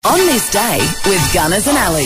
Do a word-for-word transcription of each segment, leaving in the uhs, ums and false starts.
On this day with Gunners and Ali.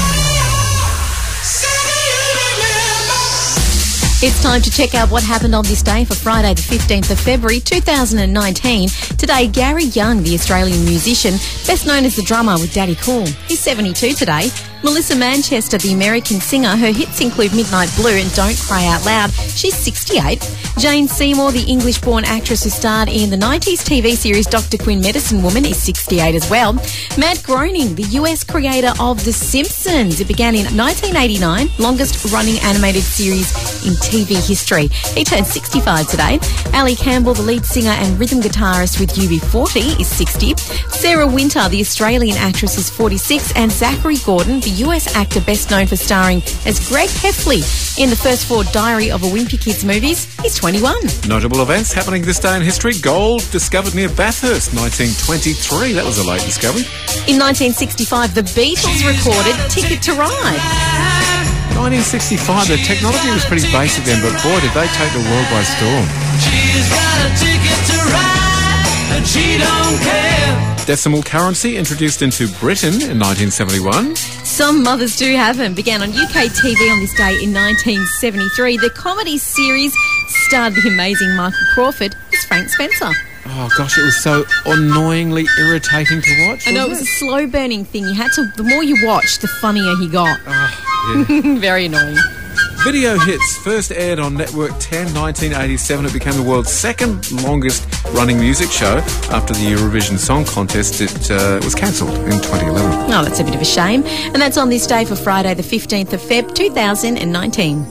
It's time to check out what happened on this day for Friday the fifteenth of February two thousand nineteen. Today, Gary Young, the Australian musician, best known as the drummer with Daddy Cool. He's seventy-two today. Melissa Manchester, the American singer, her hits include Midnight Blue and Don't Cry Out Loud. She's sixty-eight. Jane Seymour, the English-born actress who starred in the nineties T V series Doctor Quinn Medicine Woman, is sixty-eight as well. Matt Groening, the U S creator of The Simpsons. It began in nineteen eighty-nine, longest-running animated series in T V history. He turned sixty-five today. Ali Campbell, the lead singer and rhythm guitarist with U B forty, is sixty. Sarah Winter, the Australian actress, is forty-six. And Zachary Gordon, the U S actor best known for starring as Greg Heffley in the first four Diary of a Wimpy Kids movies, is twenty-one. Notable events happening this day in history. Gold discovered near Bathurst, nineteen twenty-three. That was a late discovery. In nineteen sixty-five, the Beatles recorded Ticket to Ride. nineteen sixty-five, the technology was pretty basic then, but boy, did they take the world by storm. She's got a ticket to ride, and she don't care. Decimal currency introduced into Britain in nineteen seventy-one. Some Mothers Do Have Them began on U K T V on this day in nineteen seventy-three. The comedy series starred the amazing Michael Crawford as Frank Spencer. Oh gosh, it was so annoyingly irritating to watch. I know, it was a slow burning thing. You had to, the more you watched, the funnier he got. Oh, yeah. Very annoying. Video Hits first aired on Network ten, nineteen eighty-seven. It became the world's second longest running music show after the Eurovision Song Contest. It uh, was cancelled in twenty eleven. Oh, that's a bit of a shame. And that's on this day for Friday the fifteenth of February two thousand nineteen.